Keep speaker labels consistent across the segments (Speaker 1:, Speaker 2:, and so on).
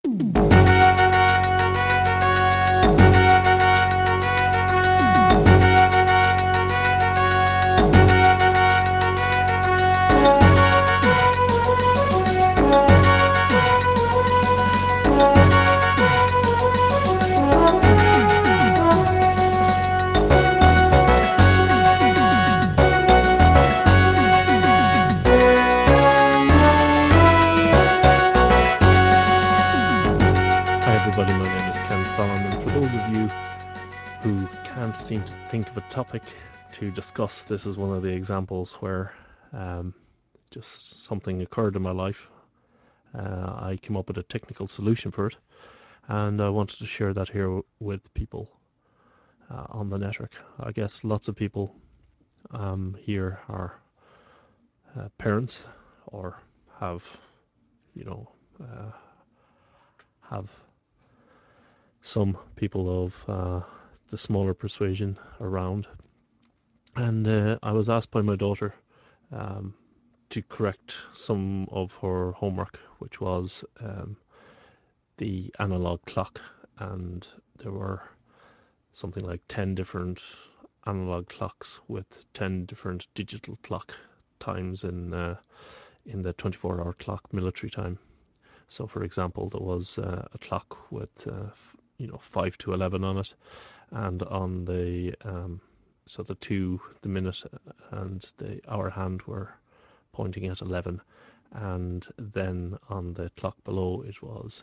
Speaker 1: Hi everybody, my name is Ken Fallon, and for those of you who can't seem to think of a topic to discuss, this is one of the examples where um, just something occurred in my life. I came up with a technical solution for it, and I wanted to share that here with people on the network. I guess lots of people here are parents or have, you know, have some people of the smaller persuasion around. And I was asked by my daughter um, to correct some of her homework, which was the analog clock. And there were something like 10 different analog clocks with 10 different digital clock times in the 24-hour clock military time. So, for example, there was a clock with 5 to 11 on it, and on the so the minute and the hour hand were pointing at 11, and then on the clock below it was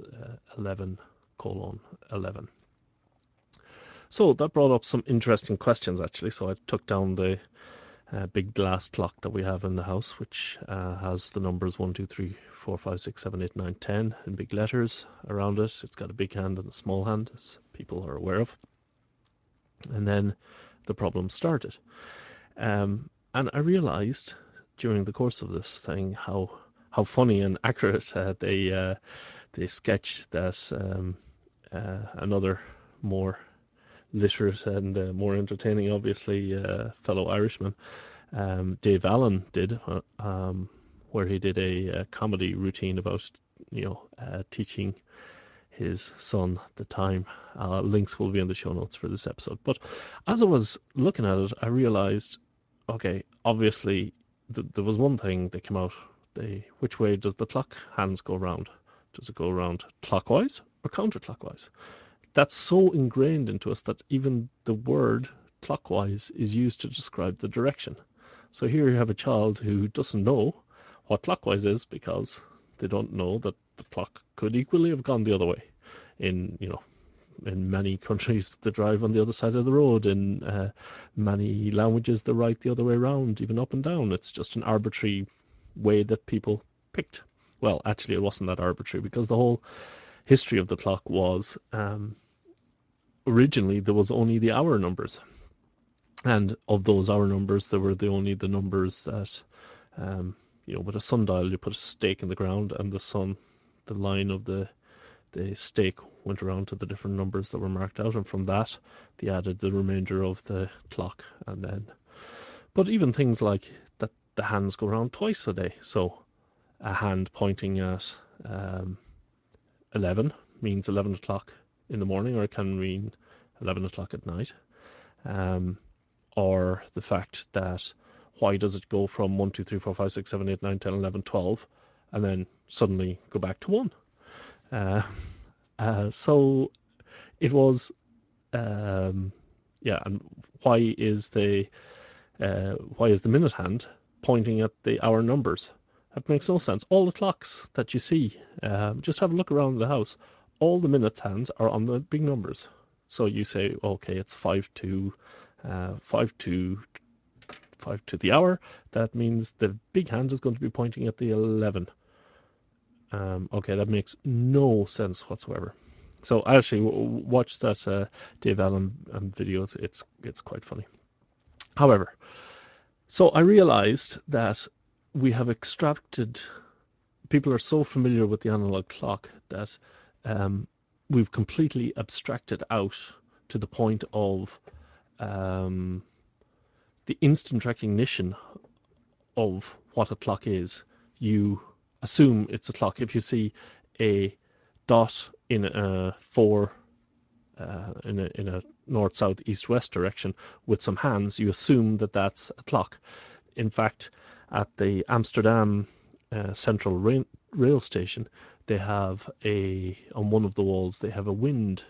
Speaker 1: 11:11. So that brought up some interesting questions actually. So I took down the big glass clock that we have in the house, which has the numbers 1, 2, 3, 4, 5, 6, 7, 8, 9, 10 in big letters around it. It's got a big hand and a small hand, as people are aware of. And then the problem started. And I realized during the course of this thing how funny and accurate they sketch that another more literate and more entertaining, obviously, fellow Irishman, Dave Allen did, where he did a comedy routine about teaching his son the time. Links will be in the show notes for this episode. But as I was looking at it, I realized, okay, obviously there was one thing that came out. Which way does the clock hands go round? Does it go around clockwise or counterclockwise? That's so ingrained into us that even the word clockwise is used to describe the direction. So here you have a child who doesn't know what clockwise is because they don't know that the clock could equally have gone the other way. In many countries, they drive on the other side of the road. In many languages, they write the other way around, even up and down. It's just an arbitrary way that people picked. Well, actually, it wasn't that arbitrary because the whole history of the clock was originally there was only the hour numbers, and of those hour numbers, there were only the numbers that, with a sundial, you put a stake in the ground, and the line of the stake went around to the different numbers that were marked out, and from that they added the remainder of the clock. And then, but even things like that, the hands go around twice a day. So a hand pointing at 11 means 11 o'clock in the morning, or it can mean 11 o'clock at night. Or the fact that why does it go from 1, 2, 3, 4, 5, 6, 7, 8, 9, 10, 11, 12, and then suddenly go back to 1? So it was, yeah. And why is the minute hand pointing at the hour numbers? That makes no sense. All the clocks that you see, just have a look around the house. All the minutes hands are on the big numbers. So you say, okay, it's 5 to the hour. That means the big hand is going to be pointing at the 11. Okay, that makes no sense whatsoever. So I actually watched that Dave Allen video. It's quite funny. However, so I realized that we have extracted. People are so familiar with the analog clock that we've completely abstracted out to the point of the instant recognition of what a clock is. You assume it's a clock. If you see a dot in a in a north, south, east, west direction with some hands, you assume that that's a clock. In fact, at the Amsterdam Central Rail Station, they have on one of the walls they have a wind,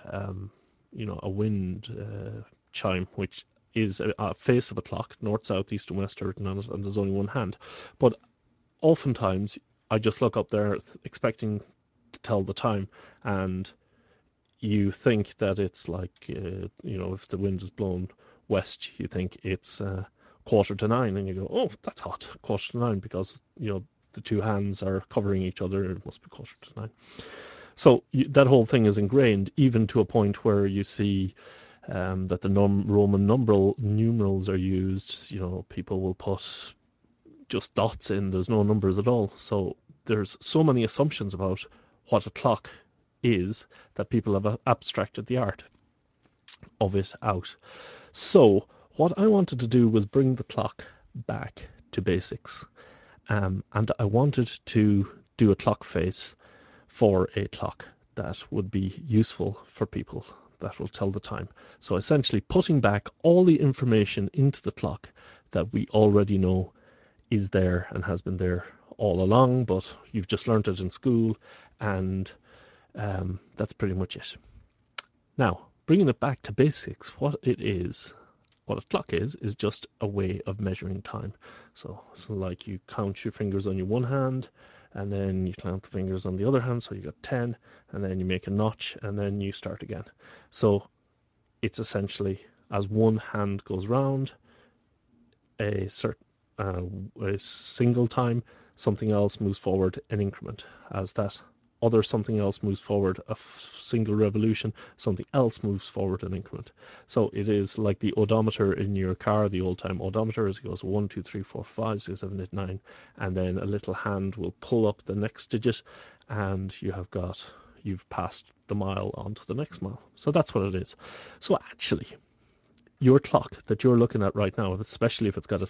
Speaker 1: a wind chime, which is a face of a clock, north, south, east, and west are written on it, and there's only one hand. But oftentimes, I just look up there expecting to tell the time, and you think that it's like, if the wind is blowing west, you think it's 8:45, and you go, oh, that's hot, 8:45, because, the two hands are covering each other, it must be 8:45. So that whole thing is ingrained, even to a point where you see that the Roman numerals are used. People will put just dots in, there's no numbers at all. So there's so many assumptions about what a clock is that people have abstracted the art of it out. So what I wanted to do was bring the clock back to basics. And I wanted to do a clock face for a clock that would be useful for people, that will tell the time. So essentially putting back all the information into the clock that we already know is there and has been there all along, but you've just learnt it in school, and that's pretty much it. Now, bringing it back to basics, what a clock is just a way of measuring time. So like you count your fingers on your one hand, and then you count the fingers on the other hand, so you got 10, and then you make a notch, and then you start again. So it's essentially, as one hand goes round a single time, something else moves forward an increment. As that other something else moves forward a single revolution, something else moves forward an increment. So it is like the odometer in your car, the old-time odometer, as it goes 1, 2, 3, 4, 5, 6, 7, 8, 9, and then a little hand will pull up the next digit, and you've passed the mile on to the next mile. So that's what it is. So actually, your clock that you're looking at right now, especially if it's got a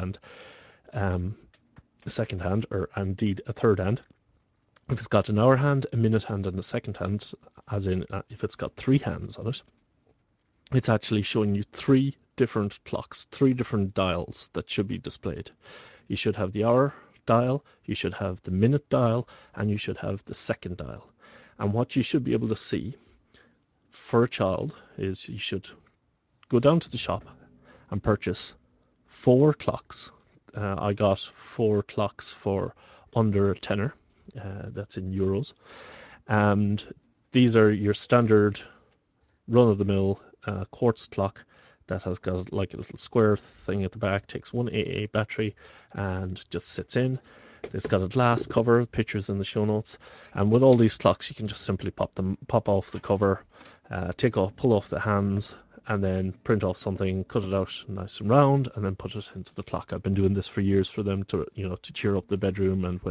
Speaker 1: second hand, or indeed a third hand, if it's got an hour hand, a minute hand, and a second hand, as in if it's got three hands on it, it's actually showing you three different clocks, three different dials that should be displayed. You should have the hour dial, you should have the minute dial, and you should have the second dial. And what you should be able to see for a child is you should go down to the shop and purchase 4 clocks. I got 4 clocks for under a tenner. That's in euros. And these are your standard run-of-the-mill quartz clock that has got like a little square thing at the back, takes one AA battery and just sits in. It's got a glass cover, pictures in the show notes. And with all these clocks, you can just simply pop off the cover, pull off the hands, and then print off something, cut it out nice and round, and then put it into the clock. I've been doing this for years for them to cheer up the bedroom, and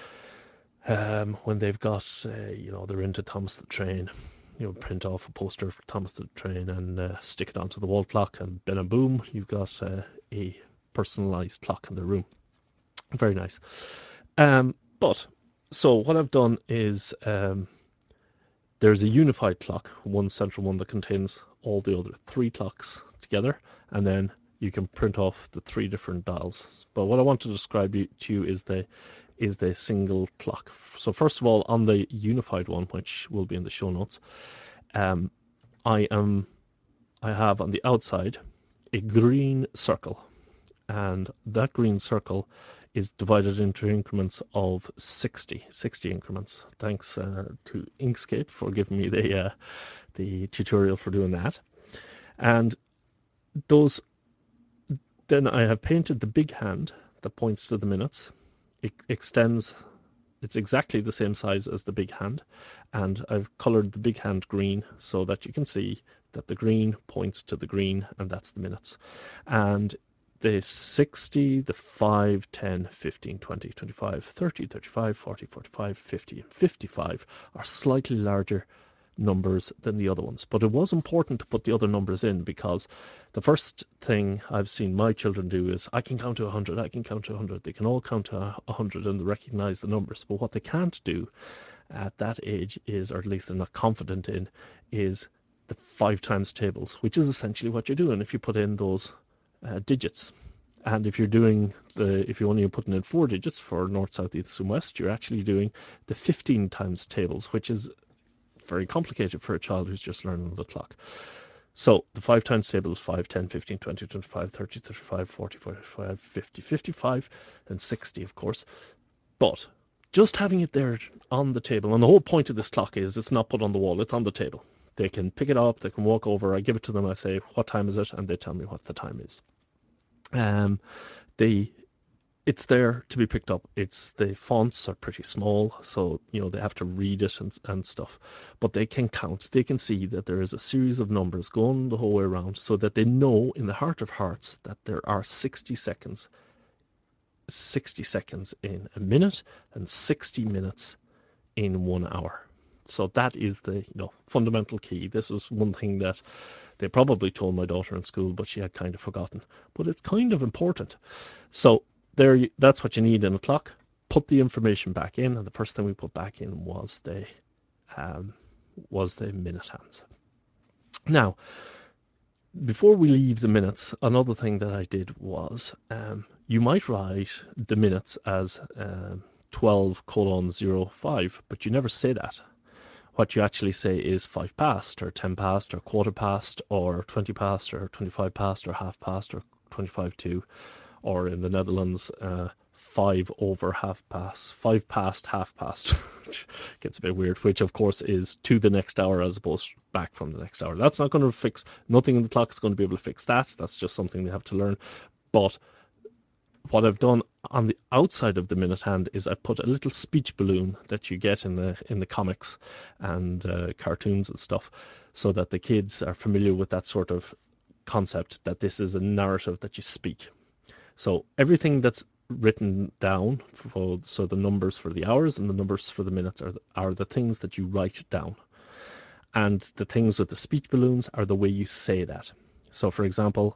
Speaker 1: when they've got they're into Thomas the Train, print off a poster for Thomas the Train and stick it onto the wall clock, and then boom, you've got a personalised clock in the room. Very nice. But so what I've done is there's a unified clock, one central one that contains all the other 3 clocks together, and then you can print off the 3 different dials. But what I want to describe to you is the single clock. So first of all, on the unified one, which will be in the show notes, I have on the outside a green circle, and that green circle is divided into increments of 60 increments. Thanks to Inkscape for giving me the tutorial for doing that. And those, then I have painted the big hand that points to the minutes. It extends, it's exactly the same size as the big hand, and I've colored the big hand green so that you can see that the green points to the green, and that's the minutes. And the 60, the 5, 10, 15, 20, 25, 30, 35, 40, 45, 50, and 55 are slightly larger numbers than the other ones. But it was important to put the other numbers in, because the first thing I've seen my children do is, I can count to 100, I can count to 100. They can all count to 100 and recognize the numbers. But what they can't do, at that age is, or at least they're not confident in, is the 5 times tables, which is essentially what you're doing if you put in those digits. And if you're only putting in 4 digits for north, south, east, and west, you're actually doing the 15 times tables, which is very complicated for a child who's just learning the clock. So the 5 times table is 5, 10, 15, 20, 25, 30, 35, 40, 45, 50, 55, and 60, of course. But just having it there on the table, and the whole point of this clock is it's not put on the wall, it's on the table. They can pick it up, they can walk over, I give it to them, I say, what time is it? And they tell me what the time is. It's there to be picked up. The fonts are pretty small, so they have to read it and stuff. But they can count. They can see that there is a series of numbers going the whole way around, so that they know in the heart of hearts that there are 60 seconds. 60 seconds in a minute and 60 minutes in 1 hour. So that is the fundamental key. This is one thing that they probably told my daughter in school, but she had kind of forgotten. But it's kind of important. So that's what you need in a clock. Put the information back in, and the first thing we put back in was the minute hands. Now, before we leave the minutes, another thing that I did was you might write the minutes as 12:05, but you never say that. What you actually say is 5 past, or 10 past, or quarter past, or 20 past, or 25 past, or half past, or 25 to, or in the Netherlands, 5 over half past, 5 past half past. Gets a bit weird, which of course is to the next hour as opposed to back from the next hour. That's not going to fix, nothing in the clock is going to be able to fix that. That's just something they have to learn. But what I've done on the outside of the minute hand is I've put a little speech balloon that you get in the comics and cartoons and stuff, so that the kids are familiar with that sort of concept, that this is a narrative that you speak. So everything that's written down, so the numbers for the hours and the numbers for the minutes are the things that you write down. And the things with the speech balloons are the way you say that. So for example,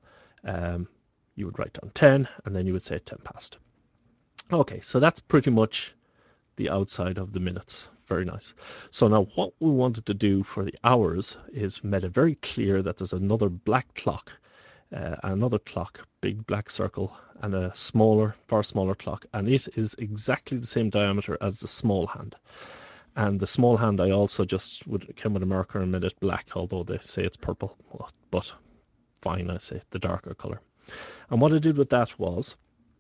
Speaker 1: you would write down 10 and then you would say 10 past. Okay, so that's pretty much the outside of the minutes. Very nice. So now what we wanted to do for the hours is made it very clear that there's another black clock, another clock, big black circle, and a smaller, far smaller clock, and it is exactly the same diameter as the small hand. And the small hand I also just came with a marker and made it black, although they say it's purple, but fine, I say the darker colour. And what I did with that was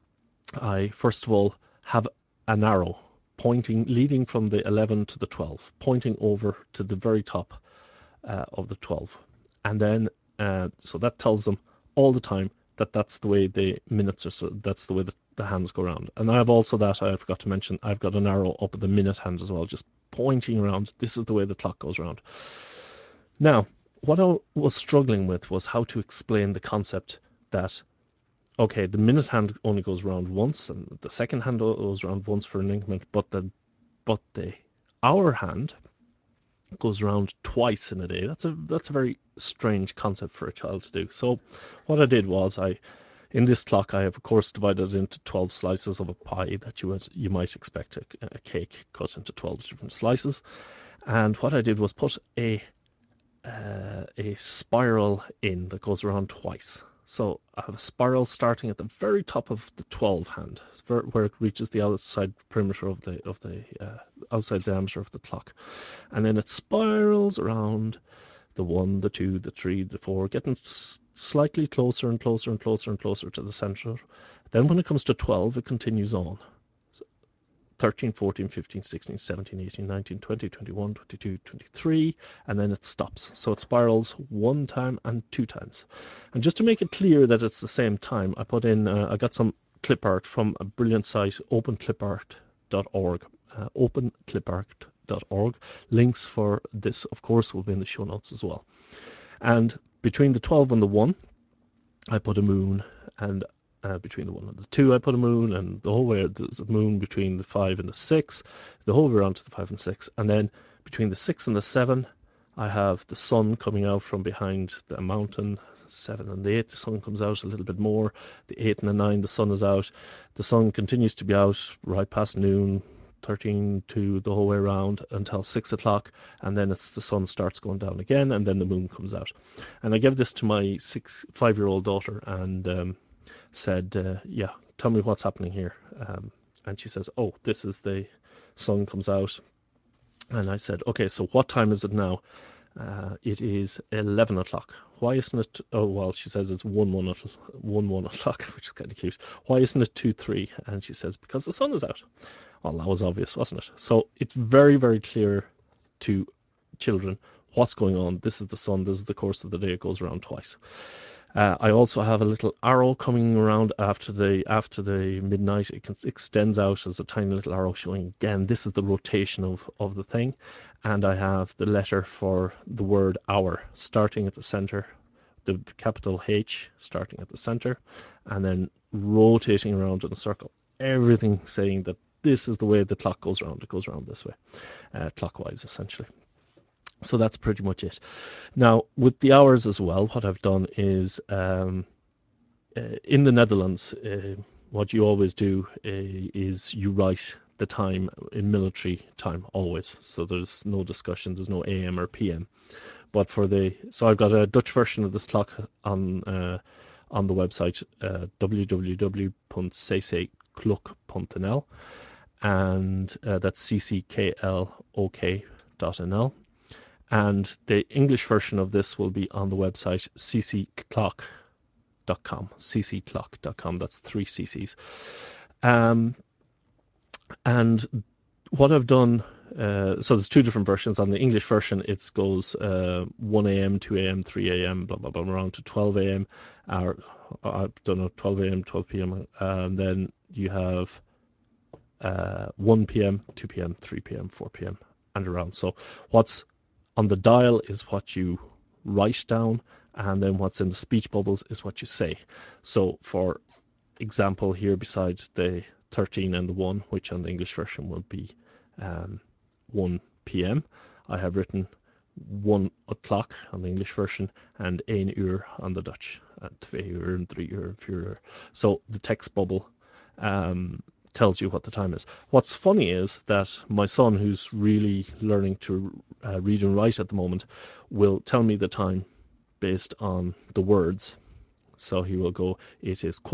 Speaker 1: I first of all have an arrow leading from the 11 to the 12, pointing over to the very top of the 12. And then, so that tells them all the time that that's the way the minutes are, so that's the way the hands go around. And I have also that, I forgot to mention, I've got an arrow up at the minute hand as well, just pointing around. This is the way the clock goes around. Now, what I was struggling with was how to explain the concept that, okay, the minute hand only goes around once, and the second hand goes around once for an increment, but the hour hand goes around twice in a day. That's a very strange concept for a child to do. So what I did was in this clock I have of course divided it into 12 slices of a pie that you might expect a cake cut into 12 different slices. And what I did was put a spiral in that goes around twice. So I have a spiral starting at the very top of the 12 hand, where it reaches the outside perimeter of the outside diameter of the clock, and then it spirals around the 1, the 2, the 3, the 4, getting slightly closer and closer and closer and closer to the center. Then when it comes to 12, it continues on. 13, 14, 15, 16, 17, 18, 19, 20, 21, 22, 23, and then it stops. So it spirals 1 time and 2 times. And just to make it clear that it's the same time, I put in, I got some clip art from a brilliant site, openclipart.org. Openclipart.org. Links for this, of course, will be in the show notes as well. And between the 12 and the 1, I put a moon, and between the 1 and the 2 I put a moon, and the whole way there's a moon between the 5 and the 6, the whole way around to the 5 and 6, and then between the 6 and the 7 I have the sun coming out from behind the mountain. 7 and the 8 the sun comes out a little bit more. The 8 and the 9 the sun is out. The sun continues to be out right past noon, 13 to the whole way around until 6 o'clock, and then it's the sun starts going down again, and then the moon comes out. And I gave this to my 5-year-old daughter, and said, "Yeah, tell me what's happening here." And she says, "Oh, this is the sun comes out." And I said, "Okay, so what time is it now?" It is 11 o'clock. Why isn't it? Oh, well, she says it's 1 o'clock, which is kind of cute. Why isn't it 2-3? And she says, because the sun is out. Well, that was obvious, wasn't it? So it's very, very clear to children what's going on. This is the sun. This is the course of the day. It goes around twice. I also have a little arrow coming around after the midnight. It extends out as a tiny little arrow showing, again, this is the rotation of the thing. And I have the letter for the word hour starting at the center, the capital H starting at the center, and then rotating around in a circle. Everything saying that this is the way the clock goes around. It goes around this way, clockwise, essentially. So that's pretty much it. Now, with the hours as well, what I've done is in the Netherlands, what you always do is you write the time in military time always. So there's no discussion, there's no AM or PM. But so I've got a Dutch version of this clock on the website, www.ccklok.nl, and that's ccklok.nl. And the English version of this will be on the website ccclock.com, ccclock.com. That's 3 cc's. And what I've done, so there's 2 different versions. On the English version, it goes 1 a.m., 2 a.m., 3 a.m., blah, blah, blah, around to 12 a.m., or I don't know, 12 a.m., 12 p.m. And then you have 1 p.m., 2 p.m., 3 p.m., 4 p.m., and around. So what's on the dial is what you write down, and then what's in the speech bubbles is what you say. So for example, here beside the 13 and the 1, which on the English version will be 1 p.m., I have written 1 o'clock on the English version and 1 uur on the Dutch, 2 uur and 3 uur, 4 uur. So the text bubble tells you what the time is. What's funny is that my son, who's really learning to read and write at the moment, will tell me the time based on the words. So he will go, it is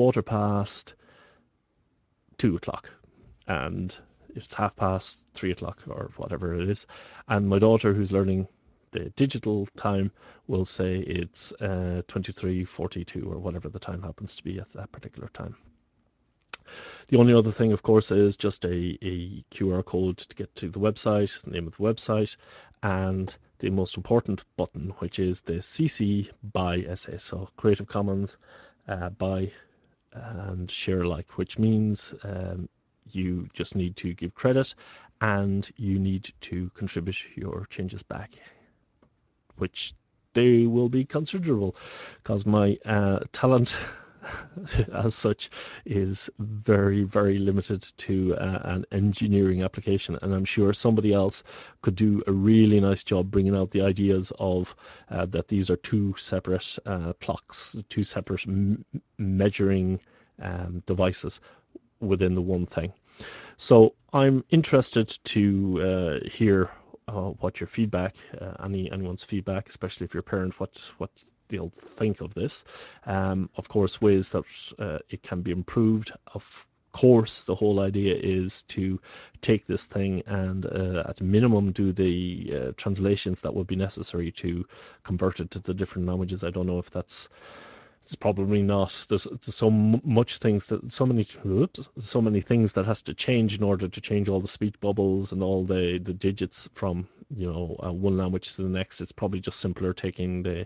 Speaker 1: 2:15, and it's 3:30 or whatever it is. And my daughter, who's learning the digital time, will say it's 23:42 or whatever the time happens to be at that particular time. The only other thing, of course, is just a QR code to get to the website, the name of the website, and the most important button, which is the CC BY SA. So Creative Commons by and share alike, which means you just need to give credit and you need to contribute your changes back, which they will be considerable, because my talent as such is very, very limited to an engineering application, and I'm sure somebody else could do a really nice job bringing out the ideas of that these are 2 separate clocks, 2 separate measuring devices within the one thing. So I'm interested to hear what your feedback, anyone's feedback, especially if you're a parent, what they'll think of this. Of course, ways that it can be improved. Of course, the whole idea is to take this thing and at a minimum do the translations that would be necessary to convert it to the different languages. I don't know if it's probably not. There's so much things that so many things that has to change in order to change all the speech bubbles and all the digits from one language to the next. It's probably just simpler taking the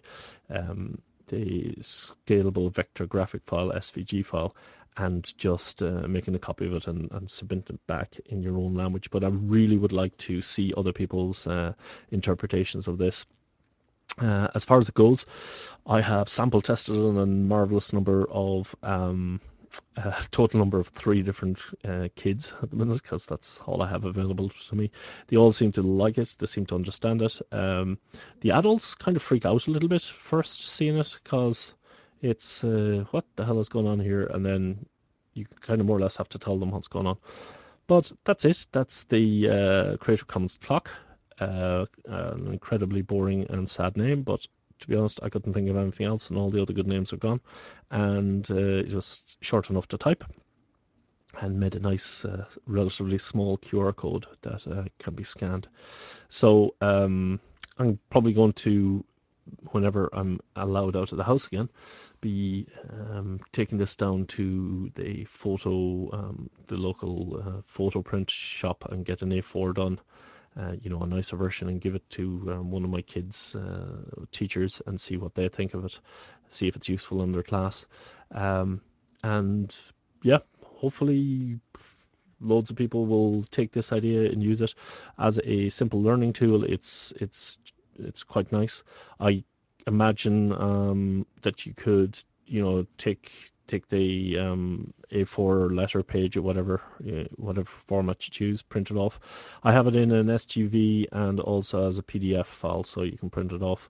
Speaker 1: scalable vector graphic file, SVG file, and just making a copy of it and submitting it back in your own language. But I really would like to see other people's interpretations of this. As far as it goes, I have sample tested on a marvelous number of total number of 3 different kids at the minute, because that's all I have available to me. They all seem to like it. They seem to understand it. The adults kind of freak out a little bit first seeing it, because it's what the hell is going on here, and then you kind of more or less have to tell them what's going on. But that's it. That's the Creative Commons clock. An incredibly boring and sad name, but to be honest, I couldn't think of anything else, and all the other good names are gone. And just short enough to type, and made a nice, relatively small QR code that can be scanned. So I'm probably going to, whenever I'm allowed out of the house again, be taking this down to the the local photo print shop and get an A4 done, a nicer version, and give it to one of my kids' teachers and see what they think of it, see if it's useful in their class. And yeah, hopefully loads of people will take this idea and use it as a simple learning tool. It's quite nice. I imagine that you could, take the A4 letter page or whatever format you choose, print it off. I have it in an SGV and also as a PDF file, so you can print it off.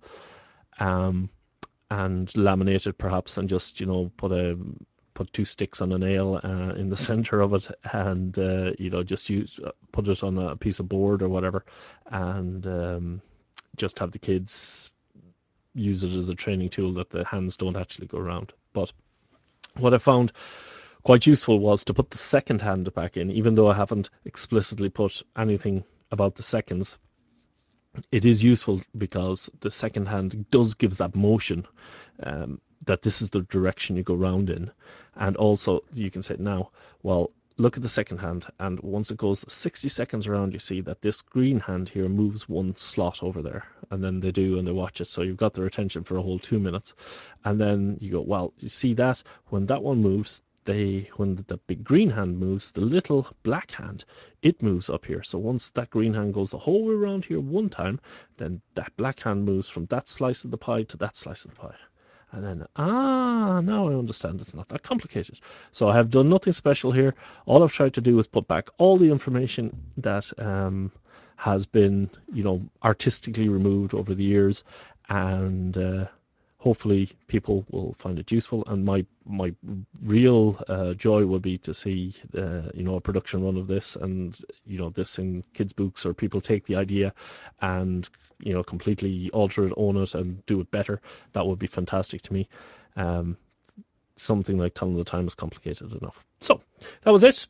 Speaker 1: And laminate it perhaps, and just put two sticks on a nail in the center of it, and just put it on a piece of board or whatever, and just have the kids use it as a training tool that the hands don't actually go around. But what I found quite useful was to put the second hand back in, even though I haven't explicitly put anything about the seconds. It is useful because the second hand does give that motion, that this is the direction you go round in. And also you can say, now, well, look at the second hand, and once it goes 60 seconds around, you see that this green hand here moves one slot over there. And then they do, and they watch it. So you've got their attention for a whole 2 minutes. And then you go, well, you see that when that one moves, when the big green hand moves, the little black hand, it moves up here. So once that green hand goes the whole way around here one time, then that black hand moves from that slice of the pie to that slice of the pie. And then, now I understand, it's not that complicated. So I have done nothing special here. All I've tried to do is put back all the information that has been, artistically removed over the years, and hopefully people will find it useful. And my real joy will be to see a production run of this, and this in kids' books, or people take the idea and completely alter it, own it, and do it better. That would be fantastic to me. Something like Telling the Time is complicated enough. So that was it.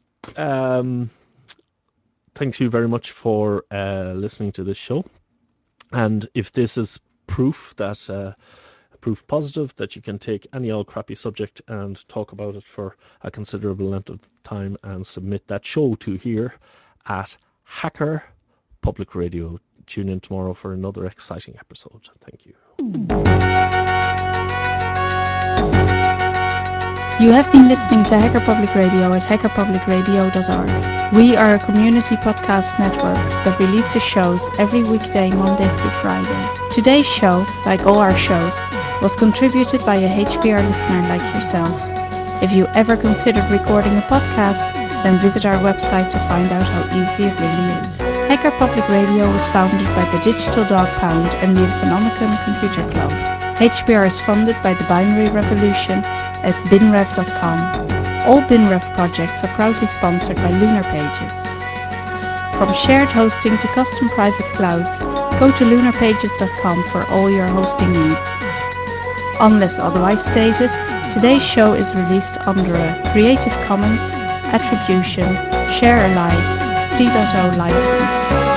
Speaker 1: Thank you very much for listening to this show. And if this is proof positive that you can take any old crappy subject and talk about it for a considerable length of time and submit that show to here at Hacker Public Radio. Tune in tomorrow for another exciting episode. Thank you.
Speaker 2: You have been listening to Hacker Public Radio at hackerpublicradio.org. We are a community podcast network that releases shows every weekday, Monday through Friday. Today's show, like all our shows, was contributed by a HPR listener like yourself. If you ever considered recording a podcast, then visit our website to find out how easy it really is. Hacker Public Radio was founded by the Digital Dog Pound and the Infonomicon Computer Club. HPR is funded by the Binary Revolution at binrev.com. All BinRev projects are proudly sponsored by Lunar Pages. From shared hosting to custom private clouds, go to lunarpages.com for all your hosting needs. Unless otherwise stated, today's show is released under a Creative Commons Attribution Share Alike 3.0 license.